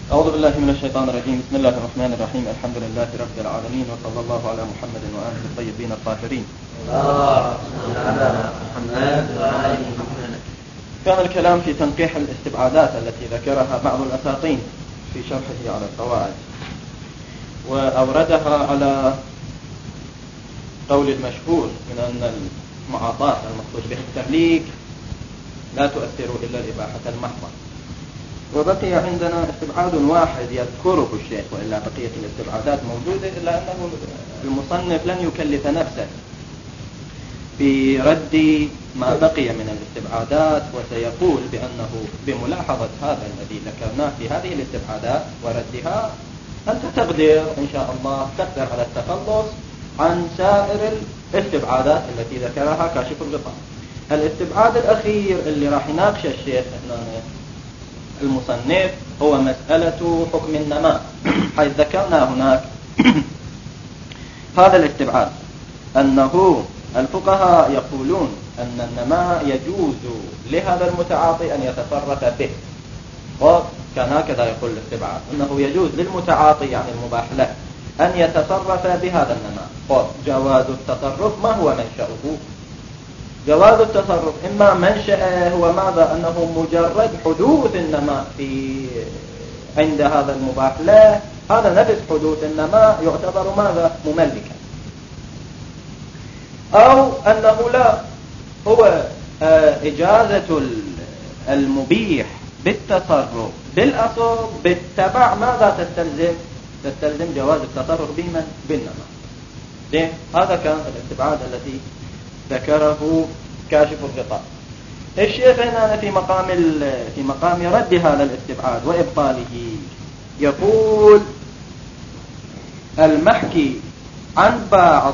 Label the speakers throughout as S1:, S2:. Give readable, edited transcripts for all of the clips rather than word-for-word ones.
S1: أعوذ بالله من الشيطان الرجيم. بسم الله الرحمن الرحيم. الحمد لله رب العالمين، وصلى الله على محمد وآله الطيبين الطاهرين. كان الكلام في تنقيح الاستبعادات التي ذكرها بعض الأساطين في شرحه على القواعد، وأوردها على قول المشهور من أن المعاطاة المقصود بها التمليك لا تؤثر إلا الإباحة المحضة. وبقي عندنا استبعاد واحد يذكره الشيخ، وإلا بقية الاستبعادات موجودة، إلا أنه المصنف لن يكلف نفسه في رد ما بقي من الاستبعادات، وسيقول بأنه بملاحظة هذا الذي ذكرناه في هذه الاستبعادات وردها أنت تقدر إن شاء الله تقدر على التخلص عن سائر الاستبعادات التي ذكرها كاشف الغطاء. الاستبعاد الأخير اللي راح يناقش الشيخ المصنف هو مسألة حكم النماء، حيث ذكرنا هناك هذا الاستبعاد أنه الفقهاء يقولون أن النماء يجوز لهذا المتعاطي أن يتصرف به، وكان هكذا يقول الاستبعاد أنه يجوز للمتعاطي يعني المباح له أن يتصرف بهذا النماء. جواز التصرف ما هو منشأه؟ جواز التصرف إما منشأه هو ماذا؟ أنه مجرد حدوث النماء عند هذا المباح له، هذا نفس حدوث النماء يعتبر ماذا؟ مملكا. أو أنه لا، هو إجازة المبيح بالتصرف بالأصل بالتبع ماذا تستلزم؟ تستلزم جواز التصرف بمن؟ بالنماء. هذا كان الاستبعاد الذي ذكره كاشف الغطاء. الشيخ هنا في مقام رد هذا الاستبعاد وإبطاله يقول المحكي عن بعض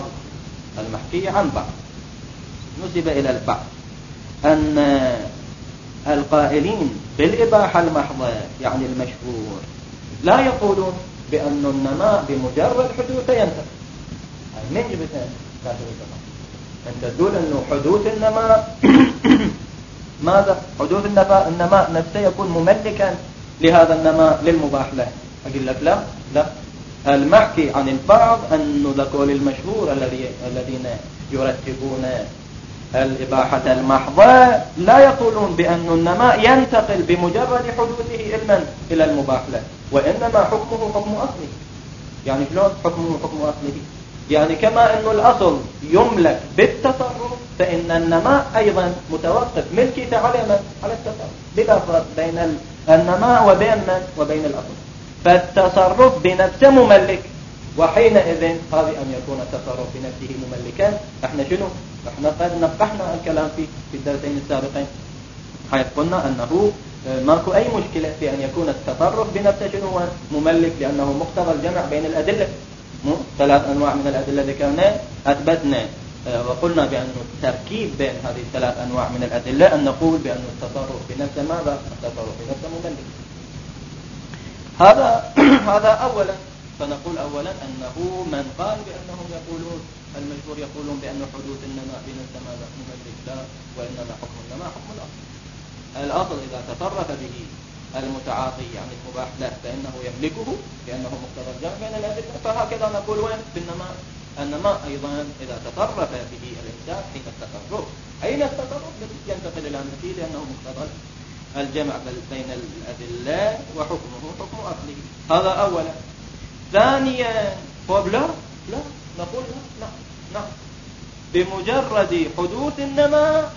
S1: نسب إلى البعض أن القائلين بالإباحة المحضة يعني المشهور لا يقولون بأن النماء بمجرد حدوثه ينتهي. من جبتين كاشف الغطاء أن تدل أنه حدوث النماء ماذا؟ حدوث النماء نفسه يكون مملكا لهذا النماء للمباح له. أقول لك لا، المحكي عن البعض أنه ذكول المشهور الذين يرتبون الإباحة المحضة لا يقولون بأن النماء ينتقل بمجرد حدوثه إلى المباح له، وإنما حكمه حكم أصله. يعني شلون حكمه حكم أصله؟ يعني كما أن الأصل يملك بالتصرف، فإن النماء أيضا متوقف ملكه على التصرف، بلا فرق بين النماء وبين الأصل. فالتصرف بنفسه مملك، وحينئذ هذه أن يكون التصرف بنفسه مملكا. احنا قد نقحنا الكلام في الدرسين السابقين، حيث قلنا أنه ماكو أي مشكلة في أن يكون التصرف بنفسه هو مملك، لأنه مقتضى الجمع بين الأدلة. 3 أنواع من الأدلة ذكرنا أثبتنا وقلنا بأن التركيب بين هذه 3 أنواع من الأدلة أن نقول بأن التصرف بنفسه ماذا؟ التصرف بنفسه مملك. هذا أولا. فنقول أولا أنه من قال بأنهم يقولون المشهور يقولون بأن حدوث النماء بنفسه ماذا؟ مملك، لا، وإنما حكم النماء حكم الأصل إذا تصرف به المتعاطي يعني المباح له فإنه يملكه لأنه مقتضى الجمع بين الأدلة. فهكذا نقول وين بالنماء؟ النماء أيضا إذا تصرف به الإنسان حين التصرف ينتقل إلى ملكه لأنه مقتضى الجمع بين الأدلة وحكمه حكم أصله. هذا أولا. ثانيا لا نقول لا بمجرد حدوث النماء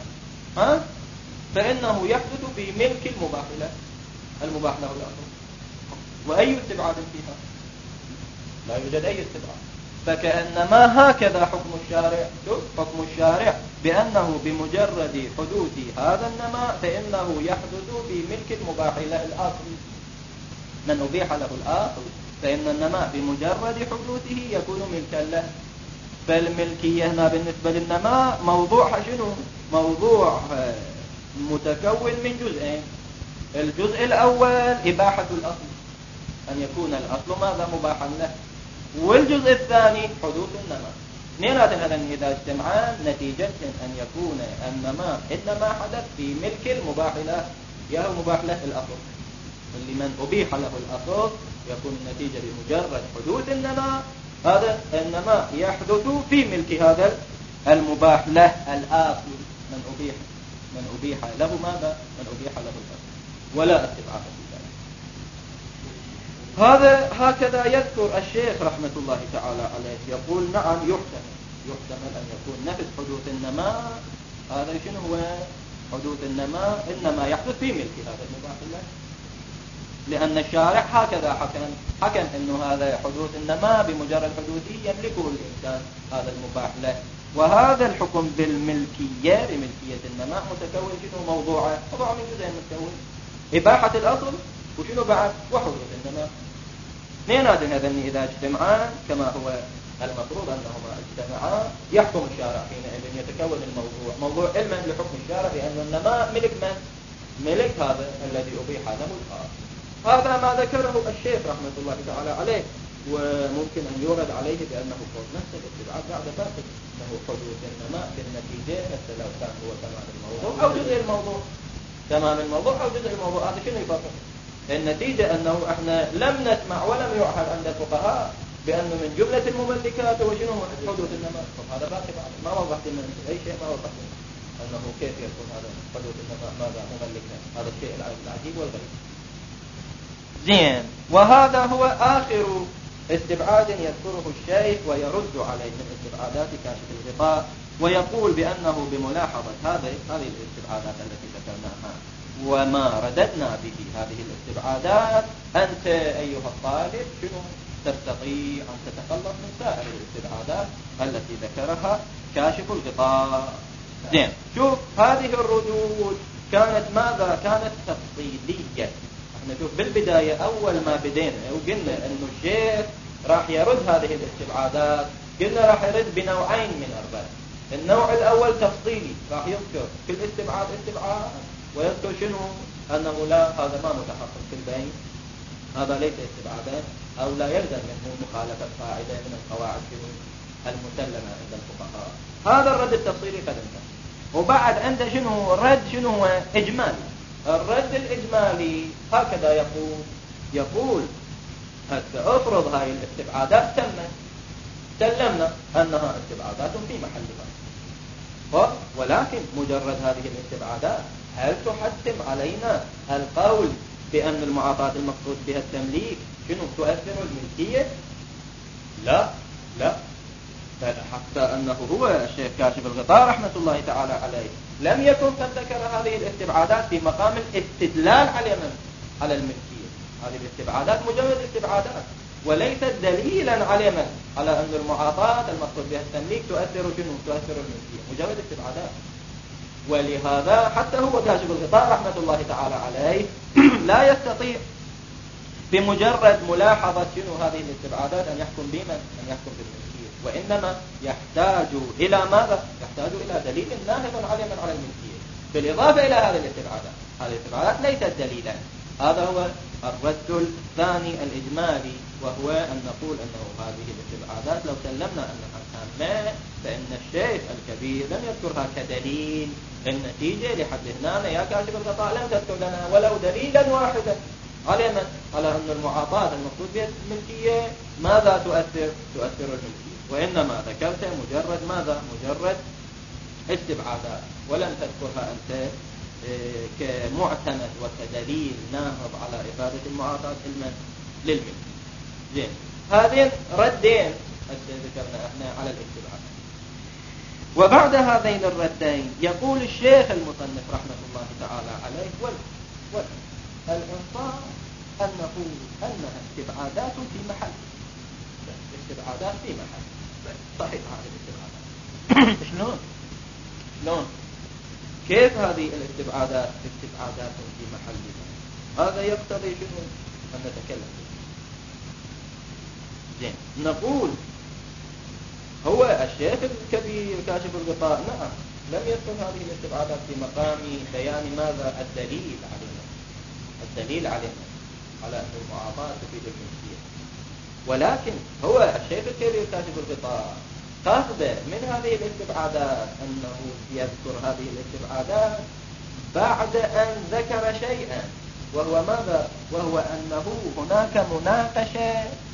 S1: فإنه يحدث بملك المباح له الأصل. وأي استبعاد فيها؟ لا يوجد أي استبعاد. فكأنما هكذا حكم الشارع بأنه بمجرد حدوث هذا النماء فإنه يحدث بملك المباح له الأصل. من أبيح له الأصل فإن النماء بمجرد حدوثه يكون ملكا له. فالملكية هنا بالنسبة للنماء موضوع شنو؟ موضوع متكون من جزئين. الجزء الأول إباحة الأصل، أن يكون الأصل ماذا؟ مباحا له. والجزء الثاني حدوث النماء. اثنينات هذا إذا اجتمعان نتيجة أن يكون النماء إنما حدث في ملك المباح له، يا مباح له الأصل. اللي من أبيح له الأصل يكون النتيجة بمجرد حدوث النماء. هذا النماء يحدث في ملك هذا المباح له الآصل من أبيح له ماذا؟ من أبيح له الأصل ولا استبعاد في ذلك. هذا هكذا يذكر الشيخ رحمة الله تعالى عليه، يقول نعم يحتمل أن يكون نفس حدوث النماء. هذا شنو هو حدوث النماء؟ إنما يحدث في ملك هذا المباح له، لأن الشارع هكذا حكم أنه هذا حدوث النماء بمجرد حدوثه يملكه الإنسان هذا المباح له. وهذا الحكم بملكية النماء متكون شنو موضوع من جزئين متكون: إباحة الأصل وشنو بعد وحدوث النماء. اثنين هذين إذا اجتمعان كما هو المفروض أنهما اجتمعان يحكم الشارع حينئذ يتكون الموضوع موضوع علما لحكم الشارع، لأن النماء ملك من؟ ملك هذا الذي أبيح له الأصل. هذا ما ذكره الشيخ رحمة الله تعالى عليه، وممكن أن يورد عليه بأنه قول نفس الاستبعاد بعد فاسد، أنه حدوث النماء في النتيجة مثل لو كان هو تمام الموضوع أو جزء الموضوع، تمام الموضوع أو جزء الموضوع. هذا شنو يفرق؟ النتيجة أنه احنا لم نسمع ولم يعهد عند الفقهاء بأنه من جملة المملكات هو شنو حدوث النماء. هذا باقي بعد ما وضحت لنا أي شيء، ما وضحت لنا أنه كيف يكون هذا حدوث النماء ماذا مملكا. هذا الشيء العجيب والغريب. زين، وهذا هو آخر استبعاد يذكره الشيخ ويرد عليه من استبعادات كاشف الغطاء، ويقول بأنه بملاحظة هذه الاستبعادات التي ذكرناها وما رددنا به هذه الاستبعادات، أنت أيها الطالب شنو تستطيع أن تتخلص من سائر الاستبعادات التي ذكرها كاشف الغطاء. زين، شوف هذه الردود كانت ماذا؟ كانت تفصيلية. نشوف بالبداية أول ما بدينا وقلنا أنه الشيخ راح يرد هذه الاستبعادات، قلنا راح يرد بنوعين من الرد. النوع الأول تفصيلي، راح يذكر كل استبعاد ويذكر شنو أنه لا هذا ما متحقق في البين، هذا ليس استبعادا أو لا يلزم منه مخالفة قاعدة من القواعد المسلمة عند الفقهاء. هذا الرد التفصيلي قد انتهى. وبعد عنده شنو رد شنو إجمالي. الرد الإجمالي هكذا يقول هسه افرض هاي الاستبعادات سلمنا أنها استبعادات في محلها، ولكن مجرد هذه الاستبعادات هل تحتم علينا القول بأن المعاطاة المقصود بها التمليك شنو تؤثر الملكية؟ لا، حتى أنه هو الشيخ كاشف الغطاء رحمة الله تعالى عليه لم يكن قد ذكر هذه الاستبعادات في مقام الاستدلال على الملكية. هذه الاستبعادات مجرد استبعادات وليست دليلا على أن المعاطاة المقصود بها التمليك تؤثر الملكية، مجرد استبعادات. ولهذا حتى هو كاشف الغطاء رحمة الله تعالى عليه لا يستطيع بمجرد ملاحظة شنو هذه الاستبعادات أن يحكم بالملكية، وإنما يحتاج إلى ماذا؟ يحتاج إلى دليل ناهض على الملكية بالإضافة إلى هذه الاستبعادات. هذه الاستبعادات ليست دليلا. هذا هو الرد الثاني الإجمالي، وهو أن نقول أنه هذه الاستبعادات لو سلمنا أنها تامة فإن الشيخ الكبير لم يذكرها كدليل. النتيجة لحد هنا يا كاشف الغطاء لم تذكر لنا ولو دليلا واحدا على أن المعاطاة المقصود بها الملكية ماذا تؤثر الملكية، وإنما ذكرت مجرد استبعادات ولم تذكرها أنت كمعتمد وكدليل ناهض على إفادة المعاطاة للملك. زين، هذين ردين ذكرنا احنا على الاستبعاد. وبعد هذين الردين يقول الشيخ المصنف رحمة الله تعالى عليه الإنصاف أن نقول أنها استبعادات في محل. استبعادات في محل صحيح. هذه الاستبعادات شلون كيف هذه الاستبعادات استبعادات في محلها؟ هذا يقتضي شنو أن نتكلم فيه. زين، نقول هو الشيخ الكبير كاشف الغطاء نعم لم يذكر هذه الاستبعادات في مقام بيان ماذا الدليل علينا على أن المعاطاة تفيد الملكية، ولكن هو الشيخ الكبير كاشف الغطاء قصد من هذه الاستبعادات أنه يذكر هذه الاستبعادات بعد أن ذكر شيئا وهو ماذا؟ وهو أنه هناك مناقشة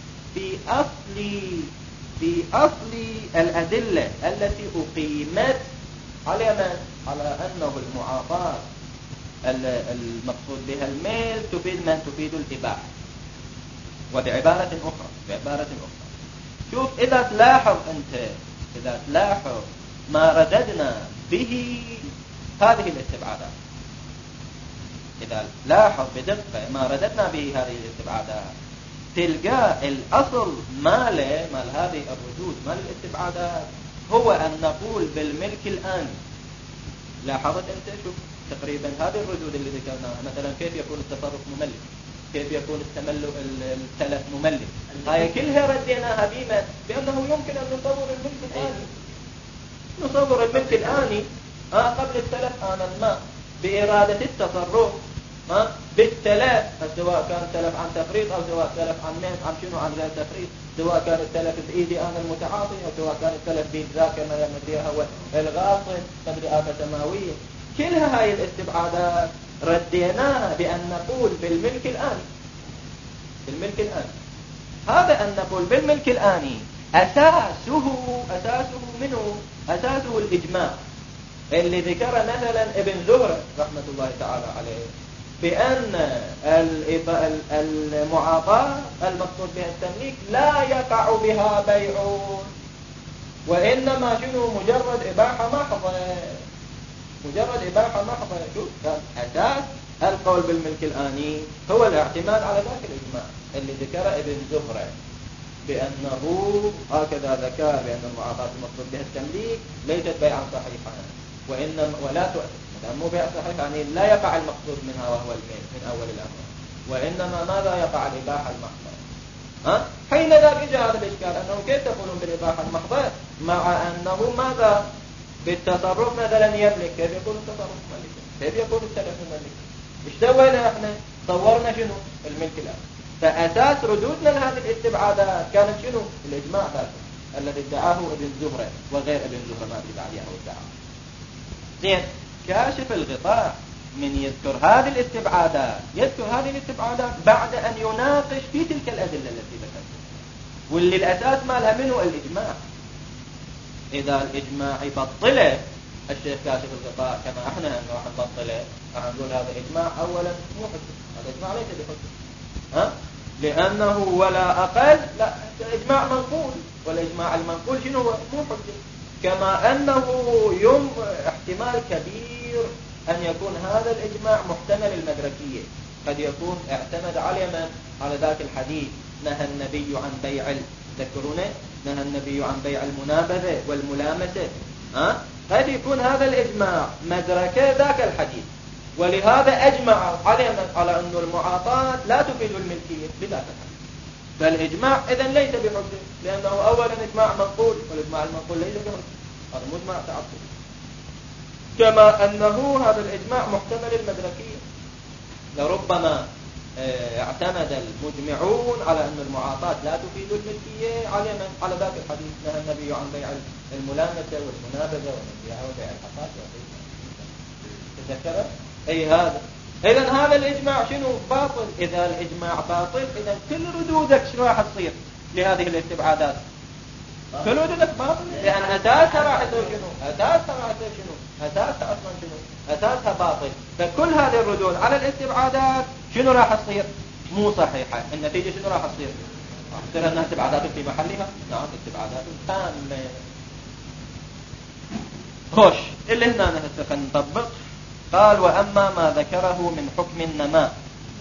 S1: في أصل الأدلة التي أقيمت على من؟ على أنه المعاطاة المقصود بها الميل تفيد من؟ تفيد الإباحة. وبعبارة أخرى شوف، إذا تلاحظ ما رددنا به هذه الاستبعادات، إذا لاحظ بدقة ما رددنا به هذه الاستبعادات، تلقى الأصل مال هذه الردود مال الاستبعادات هو أن نقول بالملك الآن. لاحظت أنت؟ شوف تقريبا هذه الردود اللي ذكرناها، مثلا كيف يكون التصرف مملك، كيف يكون التلف مملك، هاي كلها رديناها بأنه يمكن أن نصور الملك الآني، نصور الملك الآني قبل التلف آنا ما بإرادة التصرف بالتلف، سواء كان تلف عن تفريط أو سواء تلف عن غير تفريط، سواء كان التلف بإيدي أنا المتعاطي أو سواء كان التلف بإيد ذاك ما يمديها هو الغاصب تبدي آفة سماوية. كلها هاي الاستبعادات رديناها بأن نقول بالملك الآني. هذا أن نقول بالملك الآني أساسه منه؟ أساسه الإجماع اللي ذكر مثلا ابن زهرة رحمة الله تعالى عليه بأن المعاطاة المقصود بها التمليك لا يقع بها بيع، وإنما مجرد إباحة محضة. شوف أساس القول بالملك الآني هو الاعتماد على ذاك الإجماع اللي ذكر ابن زهرة بأنه هكذا ذكر بأن المعاطاة المقصود بها التمليك ليست بيعا صحيحا ولا تؤثر، مو بيع صحيح يعني لا يقع المقصود منها وهو الميل من أول الأمر، وإنما ماذا يقع الإباحة المحضة. حين ذاك جاء هذا الإشكال أنه كيف تقولون بالإباحة المحضة مع أنه ماذا بالتصرف مثلا يملك، كيف يكون التصرف ملكا، كيف يكون التلف ملكا؟ ايش سوينا احنا؟ صورنا الملك الآن. فأساس ردودنا لهذه الاستبعادات كانت الإجماع ذاته الذي ادعاه ابن زهرة وغير ابن زهرة ما ادعى عليه أو ادعاه. زين، كاشف الغطاء من يذكر هذه الاستبعادات بعد أن يناقش في تلك الأدلة التي ذكرتها، واللي الأساس مالها منه الإجماع. إذا الإجماع بطله الشيخ كاشف الغطاء كما احنا راح نبطله، راح نقول هذا إجماع أولا مو حجة، هذا إجماع ليس بحجة، لأنه ولا أقل لا إجماع منقول، والإجماع المنقول شنو هو؟ مو حجة. كما أنه احتمال كبير أن يكون هذا الإجماع محتمل المدركية، قد يكون اعتمد على ذاك الحديث نهى النبي عن بيع تذكرونه، نهى النبي عن بيع المنابذة والملامسة. قد يكون هذا الإجماع مدركة ذاك الحديث، ولهذا أجمع على أن المعاطاة لا تفيد الملكية بذاك الحديث. فالإجماع إذن ليس بحجة، لأنه أولا إجماع منقول، والإجماع المنقول ليس بحجة، هذا مجمع تعقل. كما أنه هذا الإجماع محتمل المدركية، لربما اعتمد المجمعون على أن المعاطاة لا تفيد الملكية على ذاك الحديث نهى النبي عن بيع الملامسة والمنابذة وبيع الحقات تذكر أي هذا. إذن هذا الإجماع باطل. إذا الإجماع باطل إذن كل ردودك شو راح تصير لهذه الاستبعادات؟ كل ردودك باطل، لأن أساسها راح تصير أساسها أصلا أساسها باطل. فكل هذه الردود على الاستبعادات راح تصير؟ مو صحيحة. النتيجة راح تصير؟ راح تصير أنها استبعادات في محلها. نعم، استبعادات تامة. خوش اللي هنا نهسخ نطبق. قال: وأما ما ذكره من حكم النماء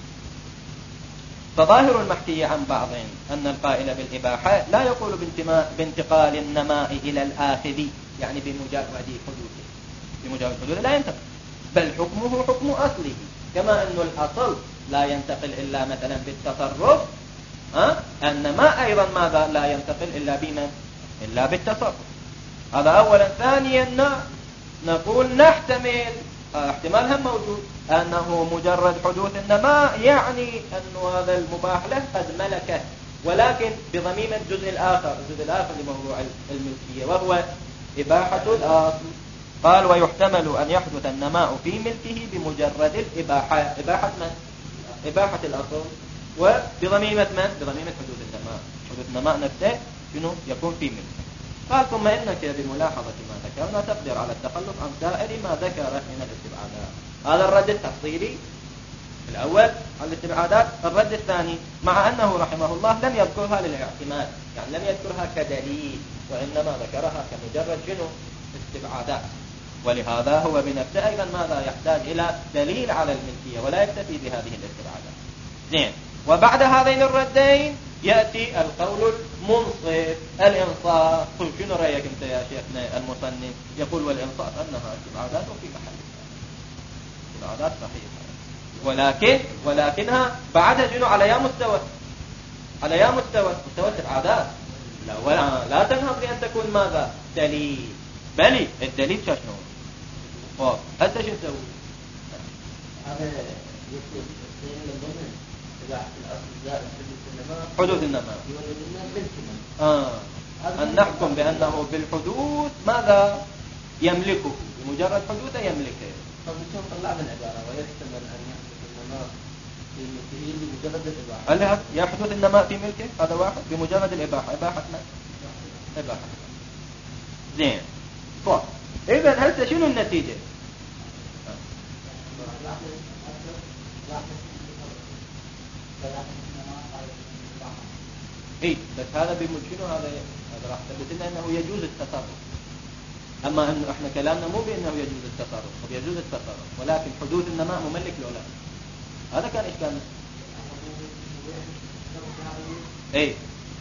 S1: فظاهر المحكي عن بعض أن القائل بالإباحة لا يقول بانتقال النماء إلى الآخذ، يعني بمجرد حدوثه لا ينتقل، بل حكمه حكم أصله، كما أن الأصل لا ينتقل إلا مثلا بالتصرف. النماء أيضا ماذا لا ينتقل إلا بالتصرف. هذا أولا. ثانيا نقول نحتمل احتمال هم موجود أنه مجرد حدوث النماء يعني أن هذا المباح له قد ملكه، ولكن بضميمة الجزء الآخر لموضوع الملكية وهو إباحة الأصل. قال: ويحتمل أن يحدث النماء في ملكه بمجرد الإباحة. إباحة من؟ إباحة الأصل وبضميمة من؟ بضميمة حدوث النماء. حدوث النماء نفسه شنو يكون في ملك. قال ثم إنك بملاحظة ما ذكرنا تقدر على التخلص عن سائر ما ذكر من الاستبعادات. هذا الرد التفصيلي الأول على الاستبعادات. الرد الثاني مع أنه رحمه الله لم يذكرها للاعتماد، يعني لم يذكرها كدليل، وإنما ذكرها كمجرد شنو؟ استبعادات. ولهذا هو بنفسه أيضا ماذا يحتاج إلى دليل على الملكية ولا يكتفي بهذه الاستبعادات. زين. وبعد هذين الردين يأتي القول المنصف الإنصاف. قل شنو رأيك أنت يا شيخنا المصنف؟ يقول والإنصاف أنها استبعادات في محلها، استبعادات صحيحة، ولكنها بعدها شنو على يا مستوى، على يا مستوى استبعادات. لا تنهض بأن تكون ماذا؟ دليل. بلي الدليل شنو؟ هسه شو نسوي؟
S2: هذا يكون
S1: حدوث النماء أن نحكم بأنه بالحدوث ماذا يملكه، بمجرد حدوثه يملكه.
S2: طب شلون طلعنا العبارة ويحتمل أن يحدث النماء في ملكه بمجرد الإباحة؟
S1: هل يحدث النماء في ملكه؟ هذا واحد. بمجرد الإباحة، إباحة ما؟ إباحة. زين. إذن هسه شنو النتيجة؟ إيه بس هذا شنو هذا راح تثبت لنا أنه يجوز التصرف. أما أنه إحنا كلامنا مو بأنه يجوز التصرف، طب يجوز التصرف ولكن حدوث النماء مملك له لا. هذا كان إشكالنا. إيه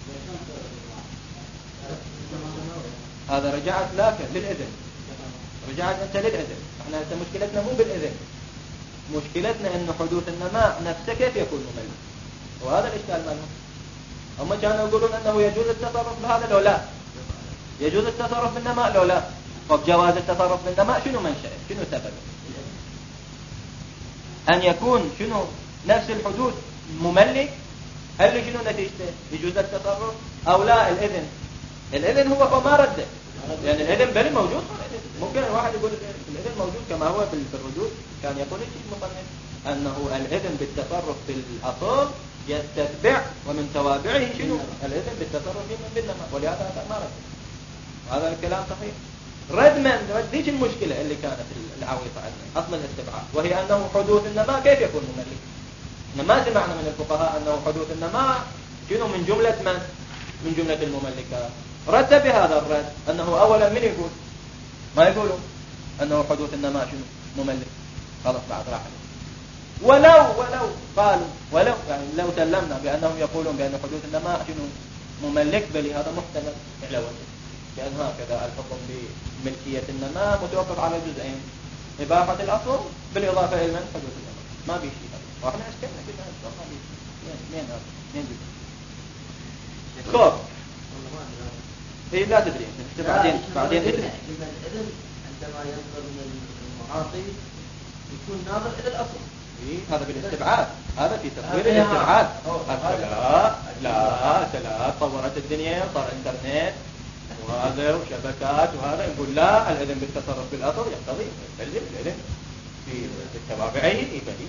S1: هذا رجعت لك للإذن، رجعت أنت للإذن. إحنا هسه مشكلتنا مو بالإذن، مشكلتنا أن حدوث النماء نفسه كيف يكون مملك، وهذا الإشكال منه. هم كانوا يقولون أنه يجوز التصرف بهذا لو لا، يجوز التصرف بالنماء لو لا. طب جواز التصرف بالنماء شنو منشأه؟ شنو سببه؟ أن يكون شنو نفس الحدوث مملك. هل شنو نتيجته؟ يجوز التصرف أو لا؟ الإذن هو ما رده، يعني الإذن بل موجود. ممكن الواحد يقول الإذن موجود كما هو في الردود. كان يقول المصنف أنه الإذن بالتصرف في الأصل يستتبع ومن توابعه شنو؟ الإذن بالتصرف من بالنماء، ولهذا ما رد. هذا الكلام صحيح. رد ذيك المشكلة اللي كانت العويصة عندنا أصل الاستبعاد، وهي أنه حدوث النماء كيف يكون مملك. ما سمعنا من الفقهاء أنه حدوث النماء شنو من جملة من جملة المملكات. رد بهذا الرد أنه أولا من يقول؟ ما يقولوا أنه حدوث النماء شنو مملك. خلاص بعد راح. ولو قالوا يعني لو سلمنا بأنهم يقولون بأن حدوث النماء شنو مملك، بل هذا محتمل على وجه، لأن هكذا الحكم بملكية النماء متوقف على جزئين: إباحة الأصل بالإضافة إلى حدوث النماء. ما بيشي هذا، وإحنا أشكلنا كده ما بيشي. مين خب إيه لا تدري أنت بعدين ادري.
S2: الإذن عندما ينظر من المعاطي يكون ناظر إلى الأصل.
S1: هذا بالاستبعاد، هذا في تصوير الاستبعاد. لا طورت الدنيا، صار انترنت وهذا وشبكات وهذا، يقول لا الإذن بالتصرف بالأصل يقتضي الإذن في التوابعين يبدي.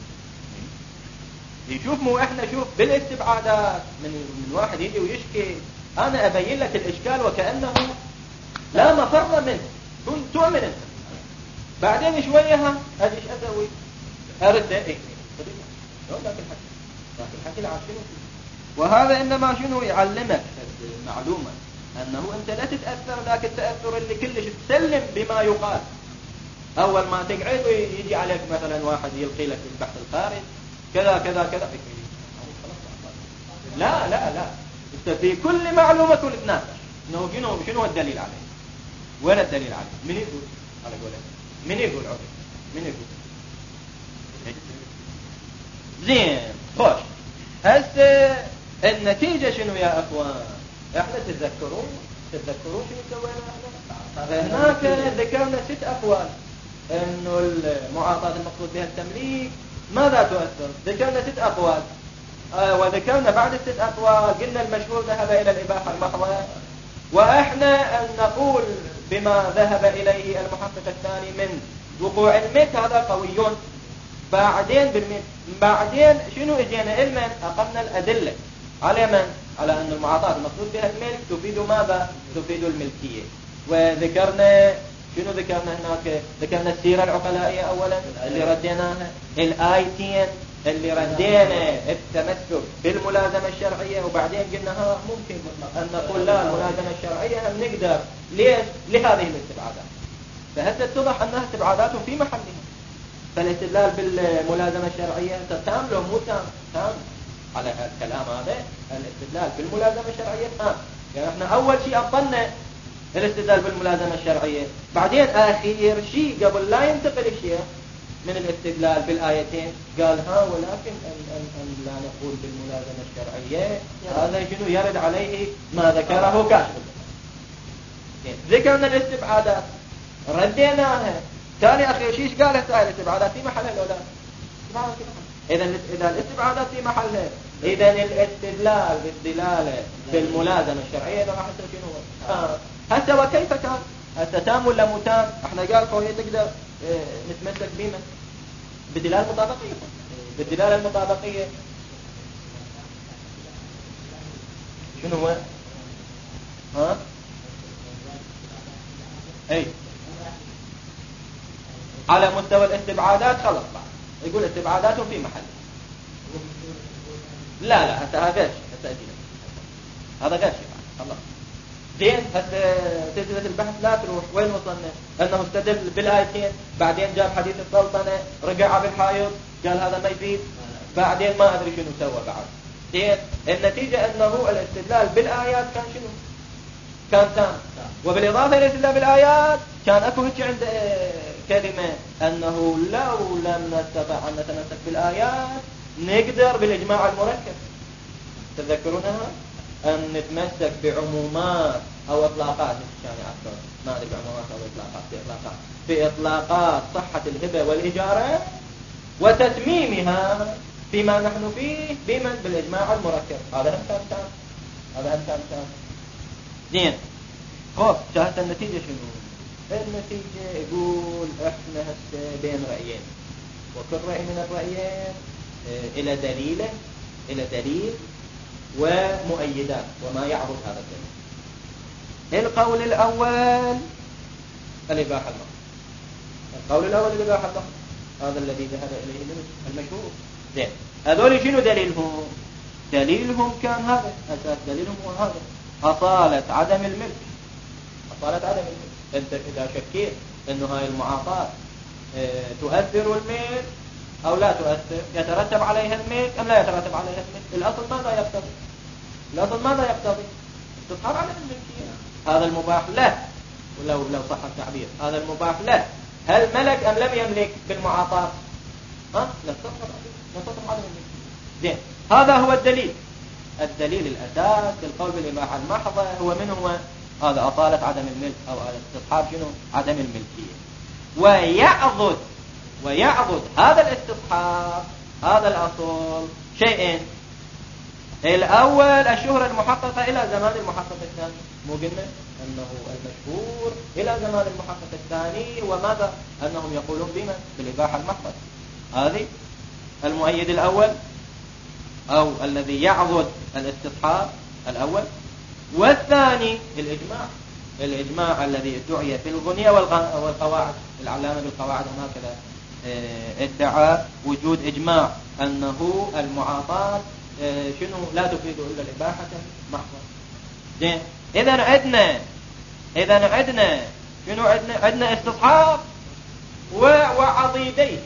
S1: يشوف مو احنا شوف بالاستبعادات من واحد يجي ويشكي. انا ابين لك الاشكال وكأنه لا مفر منه، تؤمن انت. بعدين شوية ادي ايش اسوي؟ ارد لكن الحكي العاب شنو. وهذا انما شنو يعلمك معلومة انه انت لا تتأثر ذاك التأثر اللي كلش تسلم بما يقال. اول ما تقعد ويجي عليك مثلا واحد يلقي لك البحث الخارج كذا كذا كذا، لا انت في كل معلومة كل تناقش انه شنو الدليل عليه، وين الدليل عليه، من يقول على قوله، من يقول عودي، من يقول زين. خوش هسه النتيجة شنو يا اخوان؟ احنا تتذكرون شنو سوينا احنا؟ هناك ذكرنا 6 أقوال انه المعاطاة المقصود بها التمليك ماذا تؤثر. ذكرنا 6 أقوال، وذكرنا بعد ال6 أقوال قلنا المشهور ذهب إلى الإباحة المحضة، وإحنا أن نقول بما ذهب إليه المحقق الثاني من وقوع الملك هذا قوي بعدين شنو اجينا المن اقمنا الادله على من؟ على ان المعاطاه المقصود بها الملك تفيد ماذا؟ تفيد الملكيه. وذكرنا شنو ذكرنا هناك؟ ذكرنا السيره العقلائيه اولا اللي رديناها، الايتين اللي ردينا التمسك بالملازمه الشرعيه، وبعدين قلنا ها ممكن ان نقول لا الملازمه الشرعيه هم نقدر. ليش؟ لهذه الاستبعادات. فهسه اتضح انها استبعادات في محلها. فالاستدلال بالملازمه الشرعيه تام لو مو تام؟ تام. على الكلام هذا الاستدلال بالملازمه الشرعيه تام. يعني احنا اول شيء ابطلنا الاستدلال بالملازمه الشرعيه، بعدين اخير شيء قبل لا ينتقل الشيخ من الاستدلال بالايتين قال ها ولكن ان لا نقول بالملازمه الشرعيه هذا شنو يرد عليه ما ذكره كاشف. ذكرنا الاستبعادات رديناها، ثاني اخير شيء ايش قالت هاي الاستبعادات في محلها ولا لا؟ اذا الاستبعادات في محلها، اذا الاستدلال بالدلاله بالملازمه الشرعيه اذا راح يصير شنو؟ هسه وكيف كان؟ هسه تام ولا مو تام؟ احنا قال خويه تقدر نتمسك بمن؟ بالدلاله المطابقيه. بالدلاله المطابقيه شنو هو؟ ها؟ اي على مستوى الاستبعادات خلص بعد يقول استبعاداتهم في محل. لا هسه هذا غش، هذا غش خلاص. زين هسه سلسله البحث لا تروح وين وصلنا؟ انه استدل بالايتين، بعدين جاب حديث السلطنه، رجع بالحائط قال هذا ما يفيد، بعدين ما ادري شنو سوى بعد. زين النتيجه انه الاستدلال بالايات كان شنو؟ كان تام. وبالاضافه الى الاستدلال بالايات كان اكو هيك عند كلمه انه لو لم نستطع ان نتمسك بالايات نقدر بالاجماع المركب. تذكرونها؟ أن نتمسك بعمومات أو إطلاقات يعني أكثر ما أدري بعمومات أو إطلاقات بإطلاقات صحة الهبة والإجارة وتتميمها فيما نحن فيه بمن؟ بالإجماع المركب. هذا هم كان تام. هذا هم كان تام. زين خب شاهدت النتيجة شنو؟ النتيجة يقول إحنا هسه بين رأيين، وكل رأي من الرأيين إلى دليله إلى دليل ومؤيدات وما يعرض هذا الدليل. القول الأول الإباحة المحض. القول الأول الإباحة المحض هذا الذي ذهب إليه المشهور. زين هذول شنو دليلهم؟ دليلهم كان هذا، أساس دليلهم هو هذا، أصالة عدم الملك. أصالة عدم الملك. أنت إذا شكيت أنه هاي المعاطاة تؤثر الملك أو لا تؤثر، يترتب عليها الملك أم لا يترتب عليها الملك؟ الأصل ماذا يقتضي؟ الأصل ماذا يقتضي؟ استصحاب على الملكية. هذا المباح له، ولو صح التعبير هذا المباح له، هل ملك أم لم يملك بالمعاطاة؟ لا تستصحب على الملكية. زين هذا هو الدليل. الدليل الأساس بالقول بالإباحة المحضة هو من هو؟ هذا أصالة عدم الملك أو استصحاب شنو؟ عدم الملكية. ويعضد هذا الاستصحاب هذا الأصول شيئين. الأول الشهرة المحققة إلى زمان المحقق الثاني. مو قلنا أنه المشهور إلى زمان المحقق الثاني، وماذا؟ أنهم يقولون بما؟ بالإباحة المحضة. هذه المؤيد الأول أو الذي يعضد الاستصحاب الأول. والثاني الإجماع الذي ادعي في الغنية والقواعد. العلامة بالقواعد هكذا ادعى وجود إجماع أنه المعاطاة شنو لا تفيد إلا الإباحة محضة. زين إذا عدنا شنو عدنا استصحاب وعضيديه.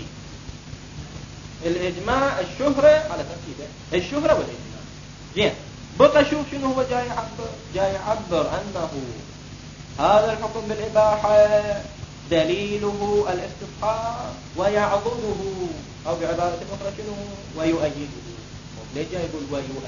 S1: الإجماع الشهرة على ترتيبه الشهرة والإجماع. زين بقى شوف شنو هو جاي يعبر أنه هذا الحكم بالإباحة دليله الاستصحاب ويعضده، أو بعبارة أخرى شنو؟ ويؤيده. ليش جاي يقول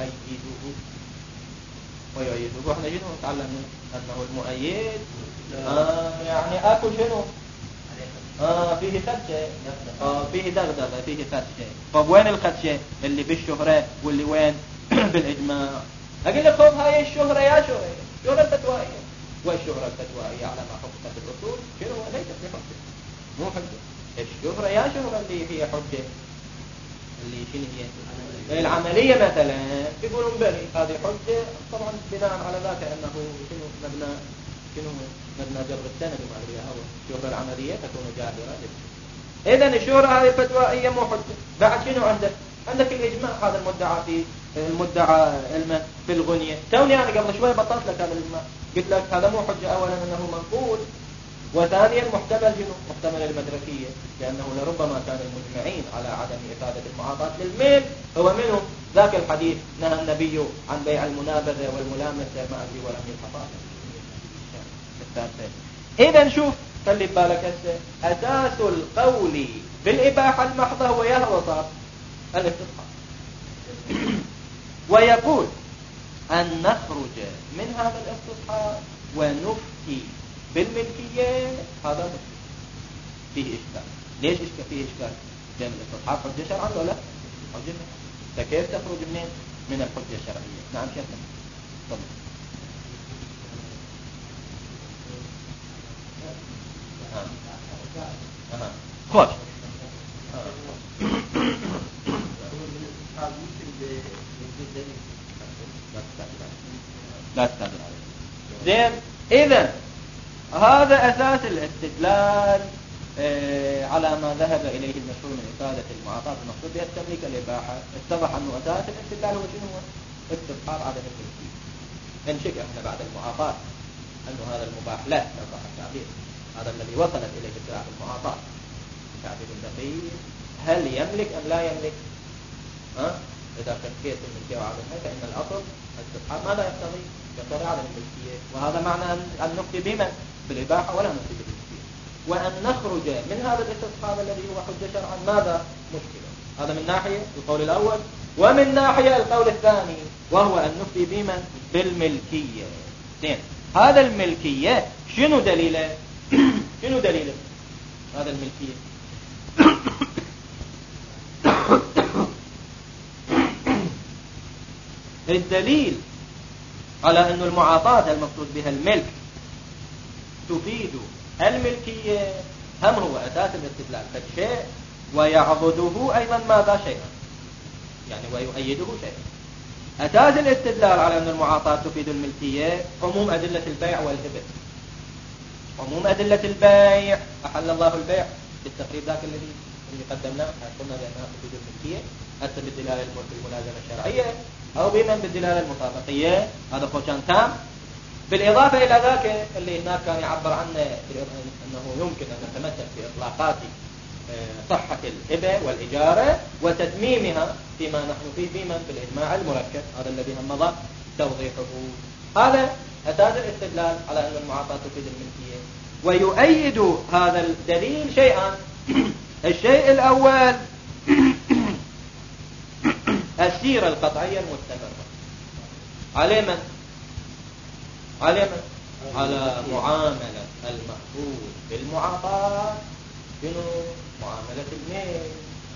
S1: ويؤيده؟ احنا شنو تعلمنا؟ أنه المؤيد يعني أكو شنو؟ فيه خدشة، فيه دغدغة، فيه خدشة. طب وين الخدشة؟ اللي بالشهرة واللي وين؟ بالإجماع. أقول لك خذ هاي الشهرة يا شهرة الفتوائية، والشهرة الفتوائية على ما حققت الأصول شنو؟ ليست بحجة، مو حجة. الشهرة يا شهرة اللي هي حجة، اللي شنو هي العملية مثلا يقولون بلي هذه حجة، طبعا بناء على ذاك أنه شنو مبنى جبر السند وما أدري هو الشهرة العملية تكون جابرة. إذن الشهرة هذه الفتوائية مو حجة. بعد شنو عندك الإجماع، هذا المدعى في الغنية. توني أنا قبل شوي بطلت لك هذا الإجماع، قلت لك هذا مو حجة، أولا أنه منقول، وثانيا محتمل المدركية، لأنه لربما كان المجمعين على عدم إفادة المعاطاة للميل هو منهم ذاك الحديث نهى النبي عن بيع المنابذة والملامسة ما أدري ولم يلحقها. إذا شوف خلي بالك أساس القول بالإباحة المحضة هو يهوى صار الاستصحاب، ويقول أن نخرج من هذا الاستصحاب ونفتي بالملكية هذا مشكل فيه إشكال. ليش فيه إشكال؟ لأن الاستصحاب حجة شرعا ولا حجة شرعا، فكيف تخرج من الحجة الشرعية؟ نعم شيخ طبعا. خوش لا تستعجل عليه. زين، إذن هذا أساس الاستدلال على ما ذهب إليه المشهور من إفادة المعاطاة المقصود بها التمليك الإباحة. اتضح أنه أساس الاستدلال هو شنو؟ استصحاب عدم الملكية. نشك احنا بعد المعاطاة أنه هذا المباح لا يصح التعبير، هذا الذي وصلت إليه ادعاء المعاطاة تعبير دقيق، هل يملك أم لا يملك؟ إذا شكيت الملكية وعدمها فإن الأصل الاستصحاب ماذا يقتضي عدم الملكية، وهذا معنى أن نفتي بمن؟ بالإباحة ولا نفتي بالملكية. وأن نخرج من هذا الاستصحاب الذي هو حجة شرعا ماذا؟ مشكلة. هذا من ناحية القول الأول، ومن ناحية القول الثاني وهو أن نفتي بمن؟ بالملكية. زين، هذا الملكية شنو دليله؟ شنو دليله هذا الملكية؟ الدليل على أن المعاطاة المقصود بها الملك تفيد الملكية هم هو أساس الاستدلال فالشيء ويعضده أيضا ماذا شيئا، يعني ويؤيده شيئا. أساس الاستدلال على أن المعاطاة تفيد الملكية عموم أدلة البيع والهبة. عموم أدلة البيع، أحل الله البيع بالتقريب ذاك اللي قدمناه، قلنا بأنها تفيد الملكية، أتى بالدلالة الملازمة الشرعية أو بمن بالدلالة المطابقية، هذا قوشان تام. بالإضافة إلى ذاك اللي هناك كان يعبر عنه أنه يمكن أن نتمثل في إطلاقات صحة الهبة والإجارة وتتميمها فيما نحن فيه بمن بالإجماع المركب، هذا الذي هم مضى توضيحه. هذا أساس الاستدلال على أن المعاطاة تفيد الملكية. ويؤيد هذا الدليل شيئان. الشيء الأول السيرة القطعية المستمرة على من؟ على معاملة المأخوذ بالمعاطاة شنو؟ معاملة الميل.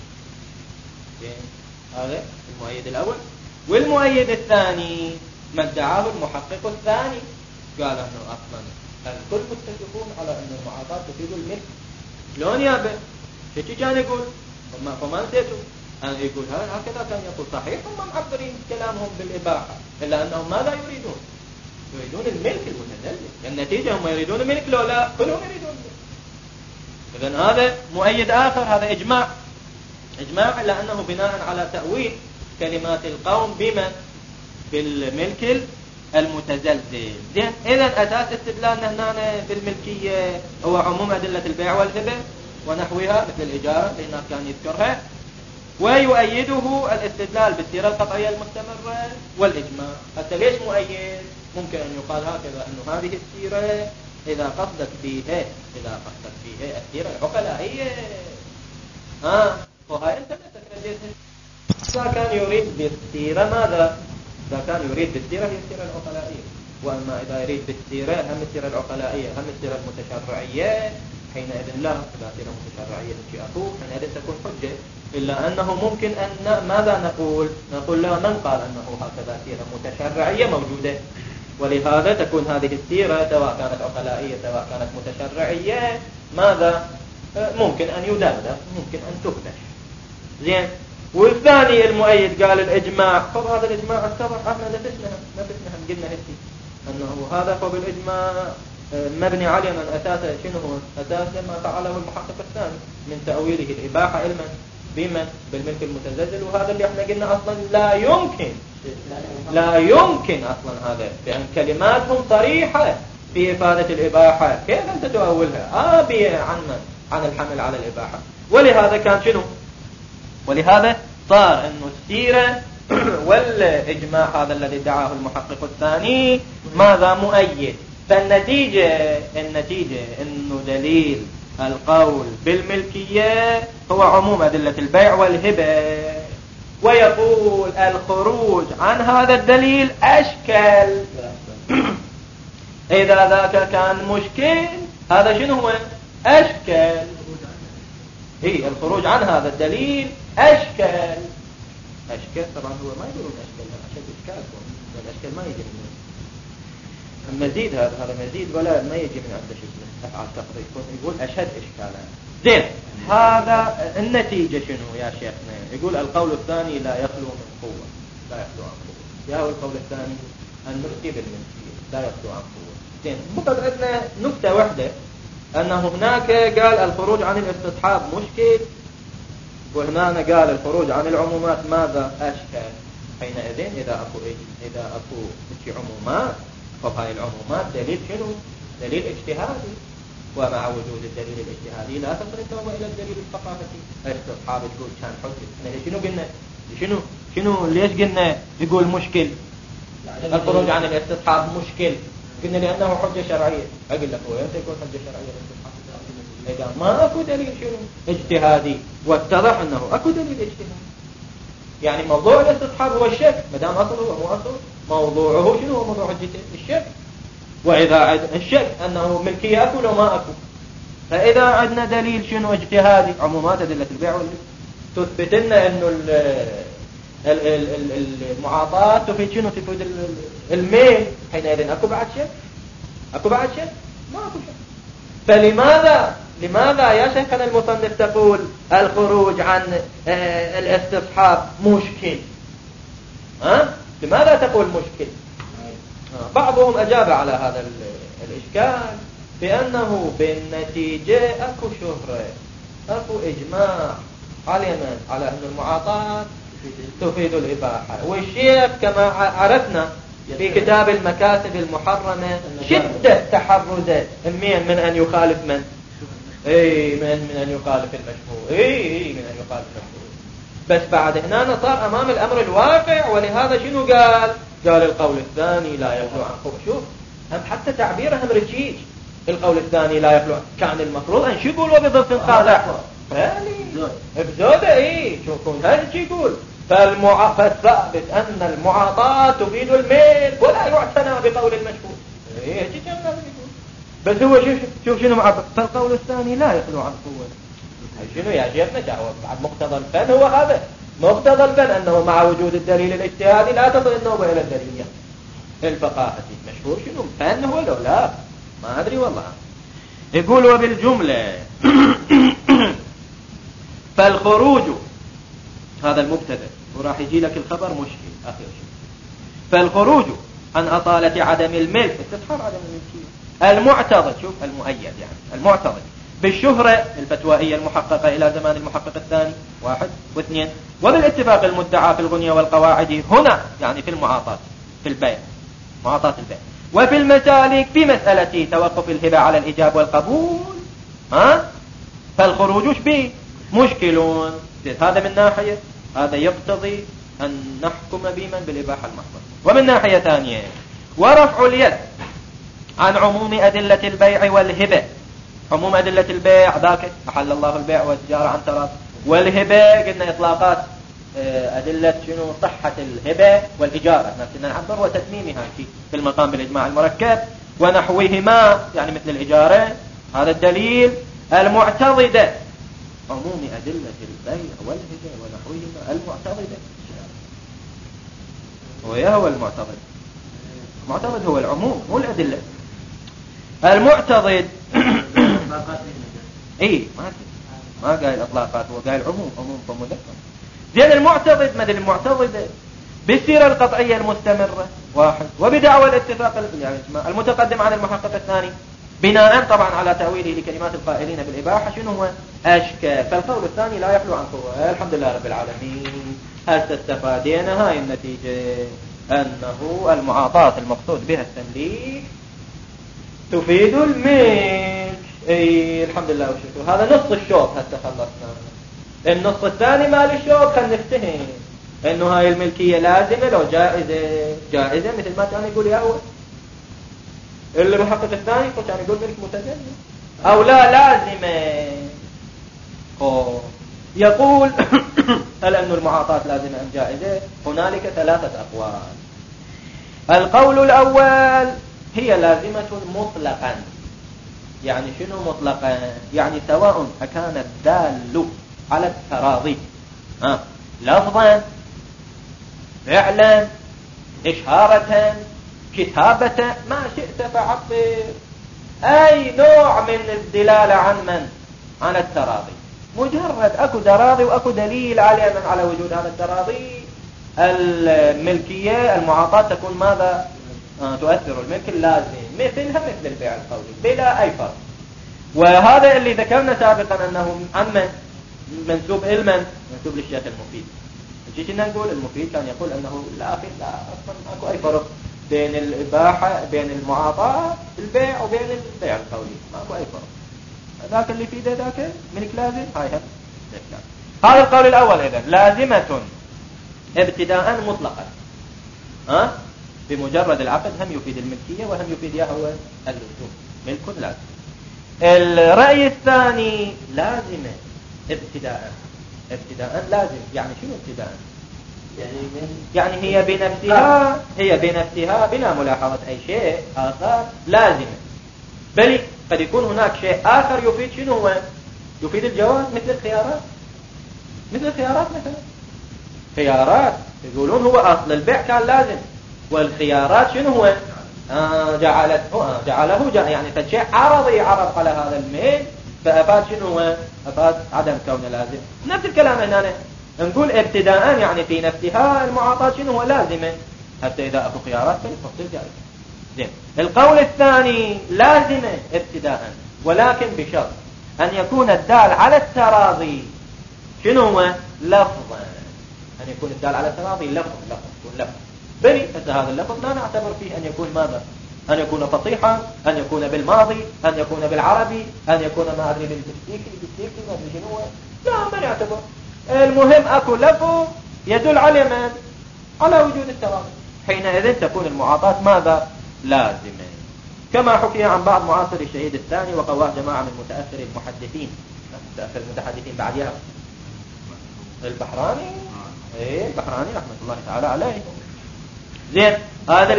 S1: هذا المؤيد الأول. والمؤيد الثاني ما ادعاه المحقق الثاني، قال أنه أصلا الكل متفقون على أن المعاطاة تفيد الملك. شلون يا بن؟ شو كان يقول؟ فما نسيتوا أن يقول هكذا كان يقول صحيح هم معبرين كلامهم بالإباحة، إلا أنهم ماذا يريدون الملك المتدلل. النتيجة هم يريدون الملك لو لا كلهم يريدون الملك. إذن هذا مؤيد آخر، هذا إجماع إلا أنه بناء على تأويل كلمات القوم بمن؟ بالملك المتزلزل. زين، إذن أساس استدلالنا هنا بالملكية هو عموم أدلة البيع والهبة ونحوها مثل الإجارة اللي هناك كان يذكرها. ويؤيده الاستدلال بالسيرة القطعية المستمرة والإجماع. حتى ليش مؤيد؟ ممكن أن يقال هكذا أنه هذه السيرة إذا قصدت بها السيرة العقلائية وهي أنت إذا كان يريد بالسيرة ماذا؟ إذا كان يريد بالسيرة هي السيرة العقلائية. وأما إذا يريد بالسيرة هم السيرة العقلائية هم السيرة المتشرعية حينئذ لا، إذا سيرة متشرعية في أخوه حينئذ تكون حجة. إلا أنه ممكن أن ماذا نقول لا، من قال أنه هكذا سيرة متشرعية موجودة، ولهذا تكون هذه السيرة سواء كانت عقلائية سواء كانت متشرعية ماذا؟ ممكن أن يدرس، ممكن أن تفتش. زين. والثاني المؤيد قال الإجماع. طب هذا الإجماع اتضح، احنا نفسنا قلنا هسي أنه هذا هو بالإجماع مبني عليه من أساسه. شنو هو أساسه؟ ما فعله المحقق الثاني من تأويله الإباحة علما بمن بالملك المتزلزل. وهذا اللي احنا قلنا أصلا لا يمكن أصلا هذا، لأن كلماتهم صريحة في إفادة الإباحة. كيف أنت تؤولها؟ عن الحمل على الإباحة. ولهذا كان شنو؟ ولهذا صار أنه السيرة والإجماع هذا الذي ادعاه المحقق الثاني ماذا؟ مؤيد. فالنتيجة أنه دليل القول بالملكية هو عموم أدلة البيع والهبة. ويقول الخروج عن هذا الدليل أشكل. إذا ذاك كان مشكل، هذا شنو هو؟ أشكل. الخروج عن هذا الدليل أشكل. طبعا هو ما يقولون أشكل، أشد إشكال. الأشكل ما يجي من المزيد، هذا مزيد ولا ما يجي من عند شكله أفعال تقضي، يقول أشد إشكالا. زين. هذا النتيجة شنو يا شيخنا؟ يقول القول الثاني لا يخلو من قوة، لا يخلو عن قوة. يا هو القول الثاني الملكي بالملكية لا يخلو عن قوة. زين. فقط عندنا نكتة واحدة، أنه هناك قال الخروج عن الاستصحاب مشكل، وهنا قال الخروج عن العمومات ماذا؟ أشكل. حينئذ إذا أكو عمومات، فهاي العمومات دليل شنو؟ دليل اجتهادي. ومع وجود الدليل الاجتهادي لا تصل التوبة إلى الدليل الثقافتي. الاستصحاب تقول كان حجة. شنو قلنا؟ شنو ليش قلنا يقول مشكل؟ الخروج عن الاستصحاب مشكل. قلنا لأنه حجة شرعية. أقول لك هو أنت يكون حجة شرعية الاستصحاب إذا ما أكو دليل شنو؟ اجتهادي. واتضح أنه أكو دليل اجتهادي. يعني موضوع الاستصحاب هو الشك، مدام أصله هو أصل موضوعه شنو هو موضوع حجته؟ الشك. وإذا الشك أنه ملكية أكو لو ما أكو. فإذا عندنا دليل شنو؟ اجتهادي، عمومات أدلة البيع والهبة تثبت لنا أنه المعاطاة تفيد شنو؟ تفيد الميل. حينئذ أكو بعد شك؟ ما أكو شك. فلماذا يا شيخنا المصنف تقول الخروج عن الاستصحاب مشكل؟ لماذا تقول مشكل؟ بعضهم أجاب على هذا الإشكال بأنه بالنتيجة أكو شهرة، أكو إجماع على أن المعاطاة تفيد الإباحة. والشيخ كما عرفنا في كتاب المكاسب المحرمة شدة تحرزه من أن يخالف من أن يخالف المشهور. من أن يخالف المشهور. بس بعد هنا صار أمام الأمر الواقع. ولهذا شنو قال القول الثاني لا يخلو عن قوة. شوف هم حتى تعبيرهم رجيج. القول الثاني لا يخلو، كان المفروض أن شو يقول وبضف خاضع بزودة. شوفون هذا يقول فالثابت أن المعاطاة تفيد الميل ولا يعتنى بقول المشهور. بس هو شوف شنو معبر. فالقول الثاني لا يخلو عن قوة. شنو يا شيخنا جاوب بعد مقتضى الفن هو هذا. مقتضى الفن أنه مع وجود الدليل الاجتهادي لا تصل النوبة إلى الدليل الفقاهتي. مشهور شنو فن هو لو لا ما أدري والله. يقول وبالجملة فالخروج هذا المبتدأ وراح يجي لك الخبر مشكل آخر شيء. فالخروج عن أطالة عدم الملك، استصحاب عدم الملكية المعتضد. شوف المؤيد يعني المعتضد بالشهرة الفتوائية المحققة إلى زمان المحقق الثاني 1 و2، وبالاتفاق المدعى في الغنية والقواعد هنا يعني في المعاطاة في البيع، معاطاة البيع، وفي المسالك في مسألة توقف الهبة على الإجاب والقبول. فالخروج به مشكلون. هذا من ناحية، هذا يقتضي أن نحكم بمن بالإباحة المحضة. ومن ناحية ثانية ورفع اليد عن عموم أدلة البيع والهبة. عموم أدلة البيع ذاك أحل الله البيع والتجارة عن تراض. والهبة قلنا إطلاقات أدلة شنو؟ صحة الهبة والإجارة كنا نعبر وتتميمها في المقام بالإجماع المركب ونحوهما يعني مثل الإجارة. هذا الدليل المعتضدة عموم أدلة البيع والهبة ونحوهما المعتضدة. هو المعتضد. المعتضد هو العموم مو الأدلة. المعتضد اي ما قايل اطلاقات، هو قايل عموم فمذكر. زين المعتضد مثل المعتضد بالسيرة القطعية المستمرة واحد، وبدعوى الاتفاق يعني المتقدم عن المحقق الثاني بناء طبعا على تأويله لكلمات القائلين بالإباحة شنو هو أشكال. فالقول الثاني لا يخلو عن قوة. الحمد لله رب العالمين. هل استفادينا هاي النتيجة أنه المعاطاة المقصود بها التمليك تفيد الملك. اي الحمد لله وشكرا. هذا نص الشوط هسه خلصنا. النص الثاني مال الشوط خلينا نفتهم انه هاي الملكية لازمة لو جائزة مثل ما كان يقول يا أول المحقق الثاني كان يقول ملك متجدد او لا لازمة. يقول هل أن المعاطاة لازمة أم جائزة؟ هنالك 3 أقوال. القول الأول هي لازمة مطلقا. يعني شنو مطلقا؟ يعني سواء أكان الدال على التراضي لفظا فعلا إشارة كتابة ما شئت فعبر، أي نوع من الدلالة عن التراضي. مجرد أكو تراضي وأكو دليل على وجود هذا التراضي، الملكية المعاطاة تكون ماذا؟ تؤثر الملك اللازم مثلها مثل البيع القولي بلا أي فرق. وهذا اللي ذكرنا سابقا أنه عمن منسوب منسوب للشيخ المفيد. جينا نقول المفيد كان يقول أنه لا أصلا أكو أي فرق بين الإباحة بين المعاطاة البيع وبين البيع القولي، ما أكو أي فرق. ذاك اللي فيه ذاك ملك لازم هاي هذا القول الأول. إذن لازمة ابتداء مطلقا بمجرد العقد هم يفيد الملكية وهم يفيد يهوى اللزوم ملك لازم. الرأي الثاني لازمة ابتداء لازم. يعني شنو ابتداء؟ يعني هي بنفسها بلا ملاحظة أي شيء آخر لازمة، بل قد يكون هناك شيء آخر يفيد شنو هو؟ يفيد الجواز مثل الخيارات. مثلا خيارات يقولون هو أصل البيع كان لازم، والخيارات شنو هو؟ جعله يعني فالشيء عرض على هذا الميل فأفاد شنو هو؟ أفاد عدم كونه لازم. نفس الكلام هنا نقول ابتداء يعني في نفسها المعاطاة شنو هو؟ لازمة، حتى إذا أكو خيارات فتصير جائزة. زين. القول الثاني لازمة ابتداء ولكن بشرط أن يكون الدال على التراضي شنو هو؟ لفظا. أن يكون الدال على التراضي لفظ بري هذا اللفظ لا نعتبر فيه أن يكون ماذا؟ أن يكون فصيحا، أن يكون بالماضي، أن يكون بالعربي، أن يكون ما أدري بالتكتيكي ما أدري شنو هو. لا ما نعتبر. المهم أكو لفظ يدل على وجود التراضي. حينئذ تكون المعاطاة ماذا؟ لازمة، كما حكي عن بعض معاصر الشهيد الثاني وقواه جماعة من متأثر المتحدثين بعدها. البحراني البحراني رحمة الله تعالى عليه. زين. هذا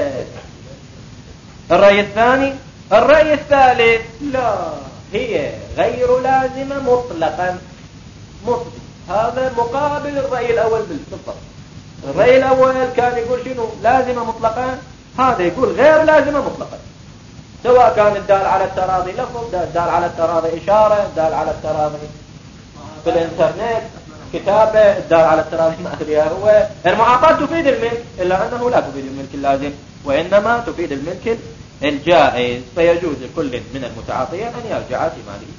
S1: الرأي الثاني. الرأي الثالث لا هي غير لازمة مطلقا. هذا مقابل الرأي الأول بالضبط. الرأي الأول كان يقول شنو؟ لازمة مطلقا. هذا يقول غير لازمة مطلقا، سواء كان الدال على التراضي لفظ، دال على التراضي إشارة، دال على التراضي في الإنترنت كتابة، الدال على التراضي ما أدري هو. المعاطاة تفيد الملك إلا أنه لا تفيد الملك اللازم وإنما تفيد الملك الجائز، فيجوز لكل من المتعاطيين أن يرجع في ماله.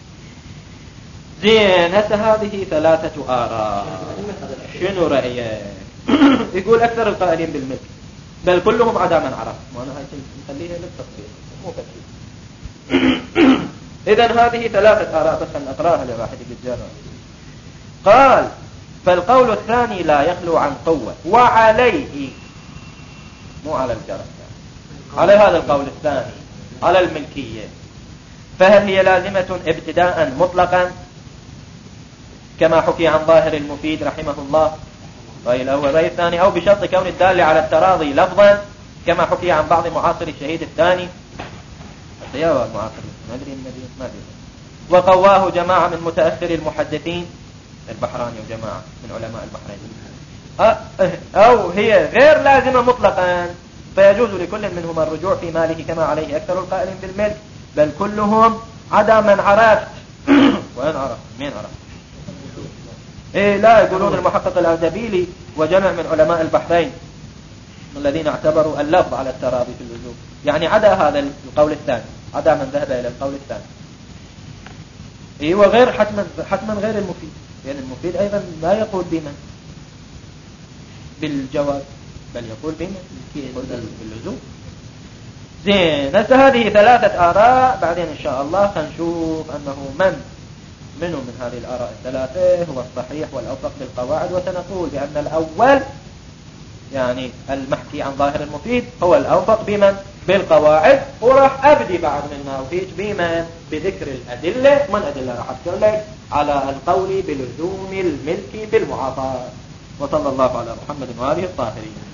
S1: زين. هذه 3 آراء. شنو رأيك؟ يقول أكثر القائلين بالملك بل كلهم عدا من عرف. وأنا هاي نخليها للتفصيل مو تفصيل. إذن هذه 3 آراء بس نقراها لواحد بالجامعة. قال فالقول الثاني لا يخلو عن قوة وعليه، مو على الجرس، على هذا القول الثاني على الملكية. فهل هي لازمة ابتداء مطلقا كما حكي عن ظاهر المفيد رحمه الله رأي الأول، رأي الثاني، أو بشرط كون الدال على التراضي لفظا كما حكي عن بعض معاصر الشهيد الثاني الصياوة المعاصر ما أدري وقواه جماعة من متأخر المحدثين البحراني وجماعة من علماء البحرين. أو هي غير لازمة مطلقا فيجوز لكل منهما الرجوع في ماله كما عليه أكثر القائلين بالملك بل كلهم عدا من عرفت. وين عرف؟ مين عرف؟ إيه لا، يقولون المحقق الأردبيلي وجمع من علماء البحرين الذين اعتبروا اللفظ على التراضي في اللزوم، يعني عدا هذا القول الثاني، عدا من ذهب إلى القول الثاني. إيه وغير حتما غير المفيد، لأن يعني المفيد أيضا لا يقول بمن بالجواز، بل يقول بمن باللزوم. زين، هذه 3 آراء. بعدين إن شاء الله سنشوف أنه منه من هذه الآراء ال3 هو الصحيح والأوفق بالقواعد، وسنقول بأن الأول يعني المحكي عن ظاهر المفيد هو الأوفق بمن بالقواعد. وراح أبدي بعد مما أفيد بمن بذكر الأدلة. من أدلة راح أذكر لك على القول بلزوم الملك في المعاطاة. وصلى الله على محمد وآله الطاهرين.